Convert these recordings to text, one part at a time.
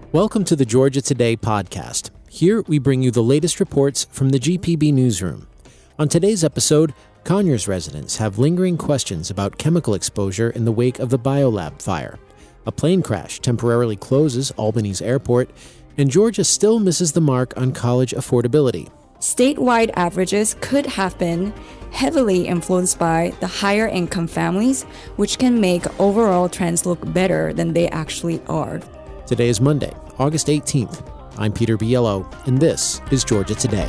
Welcome to the Georgia Today podcast. Here we bring you the latest reports from the GPB newsroom. On today's episode, Conyers residents have lingering questions about chemical exposure in the wake of the BioLab fire. A plane crash temporarily closes Albany's airport, and Georgia still misses the mark on college affordability. Statewide averages could have been heavily influenced by the higher income families, which can make overall trends look better than they actually are. Today is Monday, August 18th. I'm Peter Biello, and this is Georgia Today.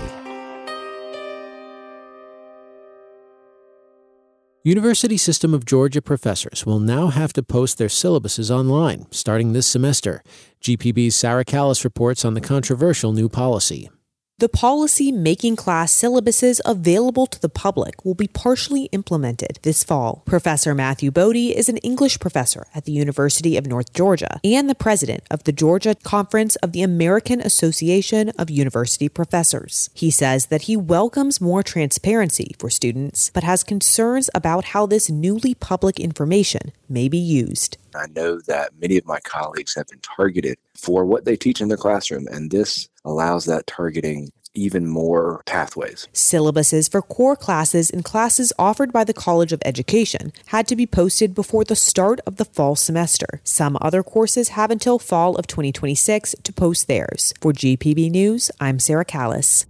University System of Georgia professors will now have to post their syllabuses online starting this semester. GPB's Sarah Callis reports on the controversial new policy. The policy making class syllabuses available to the public will be partially implemented this fall. Professor Matthew Bodie is an English professor at the University of North Georgia and the president of the Georgia Conference of the American Association of University Professors. He says that he welcomes more transparency for students, but has concerns about how this newly public information may be used. I know that many of my colleagues have been targeted for what they teach in their classroom, and this allows that targeting even more pathways. Syllabuses for core classes and classes offered by the College of Education had to be posted before the start of the fall semester. Some other courses have until fall of 2026 to post theirs. For GPB News, I'm Sarah Callis.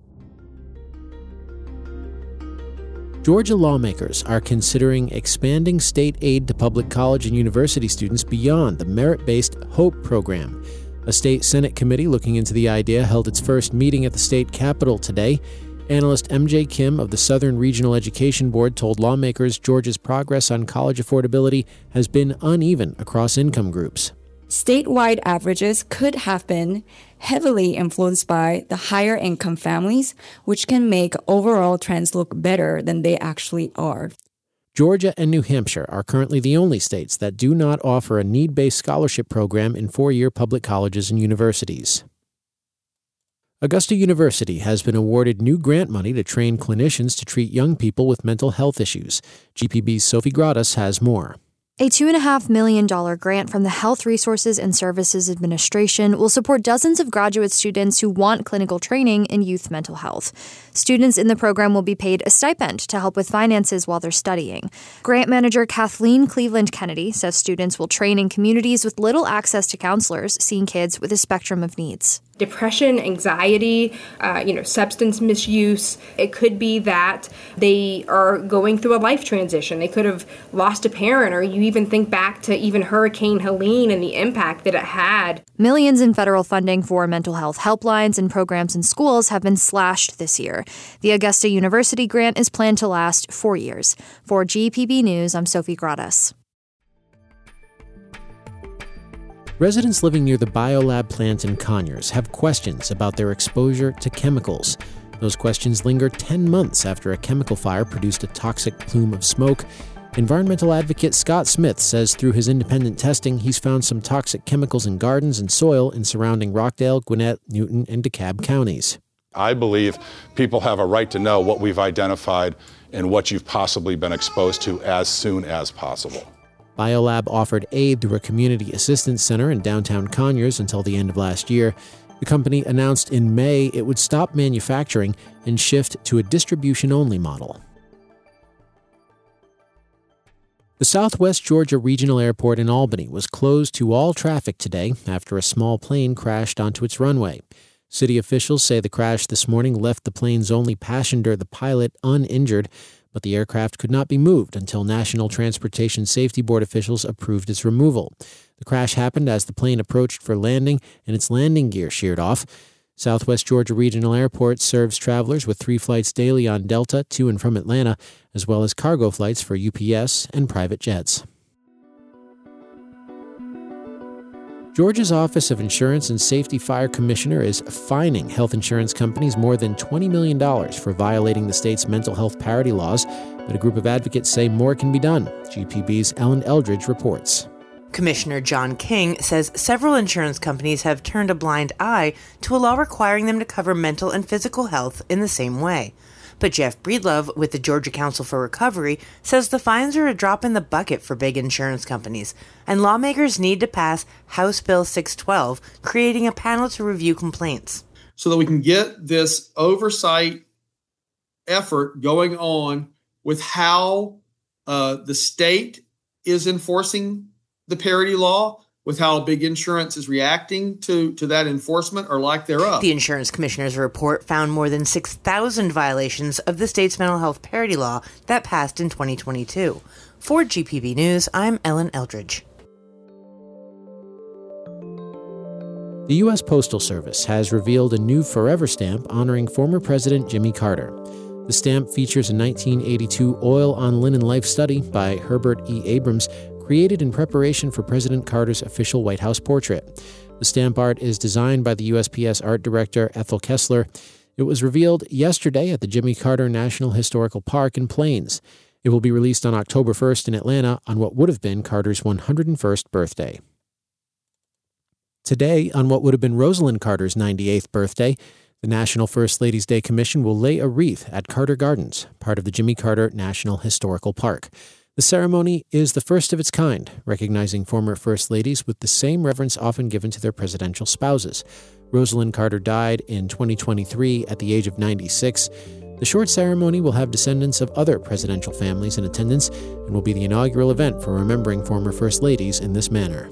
Georgia lawmakers are considering expanding state aid to public college and university students beyond the merit-based HOPE program. A state Senate committee looking into the idea held its first meeting at the state capitol today. Analyst MJ Kim of the Southern Regional Education Board told lawmakers Georgia's progress on college affordability has been uneven across income groups. Statewide averages could have been heavily influenced by the higher income families, which can make overall trends look better than they actually are. Georgia and New Hampshire are currently the only states that do not offer a need-based scholarship program in four-year public colleges and universities. Augusta University has been awarded new grant money to train clinicians to treat young people with mental health issues. GPB's Sophie Gradas has more. A $2.5 million grant from the Health Resources and Services Administration will support dozens of graduate students who want clinical training in youth mental health. Students in the program will be paid a stipend to help with finances while they're studying. Grant manager Kathleen Cleveland Kennedy says students will train in communities with little access to counselors, seeing kids with a spectrum of needs. Depression, anxiety, substance misuse. It could be that they are going through a life transition. They could have lost a parent, or you even think back to even Hurricane Helene and the impact that it had. Millions in federal funding for mental health helplines and programs in schools have been slashed this year. The Augusta University grant is planned to last 4 years. For GPB News, I'm Sophie Gradas. Residents living near the BioLab plant in Conyers have questions about their exposure to chemicals. Those questions linger 10 months after a chemical fire produced a toxic plume of smoke. Environmental advocate Scott Smith says through his independent testing, he's found some toxic chemicals in gardens and soil in surrounding Rockdale, Gwinnett, Newton, and DeKalb counties. I believe people have a right to know what we've identified and what you've possibly been exposed to as soon as possible. BioLab offered aid through a community assistance center in downtown Conyers until the end of last year. The company announced in May it would stop manufacturing and shift to a distribution-only model. The Southwest Georgia Regional Airport in Albany was closed to all traffic today after a small plane crashed onto its runway. City officials say the crash this morning left the plane's only passenger, the pilot, uninjured, but the aircraft could not be moved until National Transportation Safety Board officials approved its removal. The crash happened as the plane approached for landing and its landing gear sheared off. Southwest Georgia Regional Airport serves travelers with 3 flights daily on Delta to and from Atlanta, as well as cargo flights for UPS and private jets. Georgia's Office of Insurance and Safety Fire Commissioner is fining health insurance companies more than $20 million for violating the state's mental health parity laws, but a group of advocates say more can be done. GPB's Ellen Eldridge reports. Commissioner John King says several insurance companies have turned a blind eye to a law requiring them to cover mental and physical health in the same way. But Jeff Breedlove with the Georgia Council for Recovery says the fines are a drop in the bucket for big insurance companies, and lawmakers need to pass House Bill 612, creating a panel to review complaints. So that we can get this oversight effort going on with how the state is enforcing the parity law, with how big insurance is reacting to that enforcement or lack thereof. The insurance commissioner's report found more than 6,000 violations of the state's mental health parity law that passed in 2022. For GPB News, I'm Ellen Eldridge. The U.S. Postal Service has revealed a new forever stamp honoring former President Jimmy Carter. The stamp features a 1982 oil on linen life study by Herbert E. Abrams, created in preparation for President Carter's official White House portrait. The stamp art is designed by the USPS art director Ethel Kessler. It was revealed yesterday at the Jimmy Carter National Historical Park in Plains. It will be released on October 1st in Atlanta on what would have been Carter's 101st birthday. Today, on what would have been Rosalind Carter's 98th birthday, the National First Ladies' Day Commission will lay a wreath at Carter Gardens, part of the Jimmy Carter National Historical Park. The ceremony is the first of its kind, recognizing former First Ladies with the same reverence often given to their presidential spouses. Rosalind Carter died in 2023 at the age of 96. The short ceremony will have descendants of other presidential families in attendance and will be the inaugural event for remembering former First Ladies in this manner.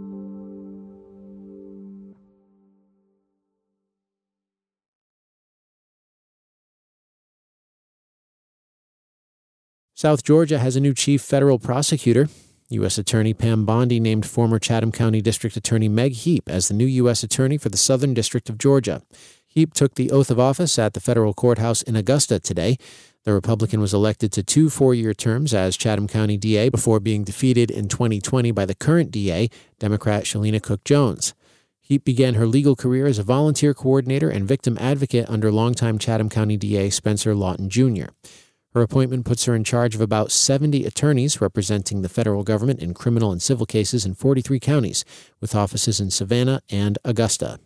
South Georgia has a new chief federal prosecutor. U.S. Attorney Pam Bondi named former Chatham County District Attorney Meg Heap as the new U.S. Attorney for the Southern District of Georgia. Heap took the oath of office at the federal courthouse in Augusta today. The Republican was elected to 2 four-year terms as Chatham County DA before being defeated in 2020 by the current DA, Democrat Shalina Cook-Jones. Heap began her legal career as a volunteer coordinator and victim advocate under longtime Chatham County DA Spencer Lawton Jr. Her appointment puts her in charge of about 70 attorneys representing the federal government in criminal and civil cases in 43 counties, with offices in Savannah and Augusta.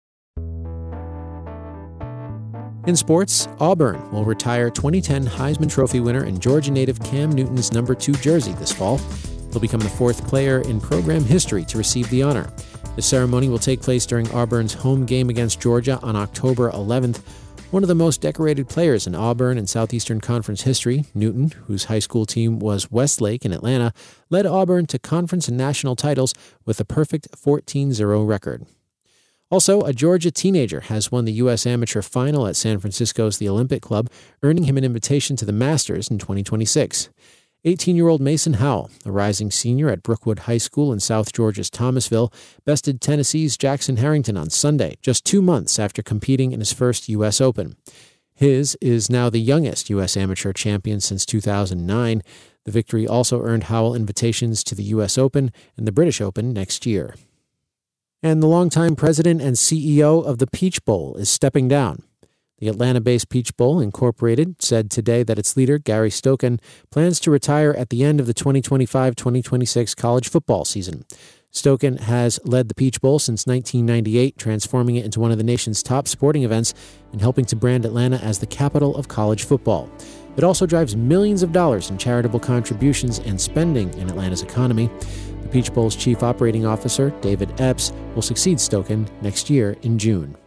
In sports, Auburn will retire 2010 Heisman Trophy winner and Georgia native Cam Newton's number 2 jersey this fall. He'll become the 4th player in program history to receive the honor. The ceremony will take place during Auburn's home game against Georgia on October 11th. One of the most decorated players in Auburn and Southeastern Conference history, Newton, whose high school team was Westlake in Atlanta, led Auburn to conference and national titles with a perfect 14-0 record. Also, a Georgia teenager has won the U.S. Amateur Final at San Francisco's The Olympic Club, earning him an invitation to the Masters in 2026. 18-year-old Mason Howell, a rising senior at Brookwood High School in South Georgia's Thomasville, bested Tennessee's Jackson Harrington on Sunday, just 2 months after competing in his first U.S. Open. His is now the youngest U.S. amateur champion since 2009. The victory also earned Howell invitations to the U.S. Open and the British Open next year. And the longtime president and CEO of the Peach Bowl is stepping down. The Atlanta-based Peach Bowl, Incorporated, said today that its leader, Gary Stokan, plans to retire at the end of the 2025-2026 college football season. Stokan has led the Peach Bowl since 1998, transforming it into one of the nation's top sporting events and helping to brand Atlanta as the capital of college football. It also drives millions of dollars in charitable contributions and spending in Atlanta's economy. The Peach Bowl's chief operating officer, David Epps, will succeed Stokan next year in June.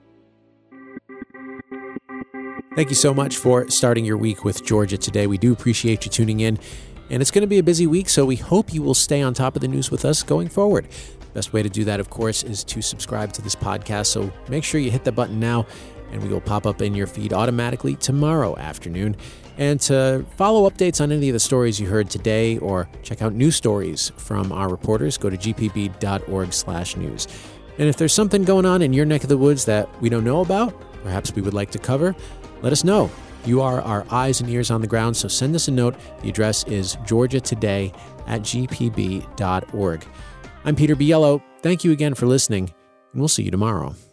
Thank you so much for starting your week with Georgia Today. We do appreciate you tuning in. And it's going to be a busy week, so we hope you will stay on top of the news with us going forward. The best way to do that, of course, is to subscribe to this podcast. So make sure you hit the button now, and we will pop up in your feed automatically tomorrow afternoon. And to follow updates on any of the stories you heard today or check out news stories from our reporters, go to gpb.org/news. And if there's something going on in your neck of the woods that we don't know about, perhaps we would like to cover, let us know. You are our eyes and ears on the ground, so send us a note. The address is georgiatoday@gpb.org. I'm Peter Biello. Thank you again for listening, and we'll see you tomorrow.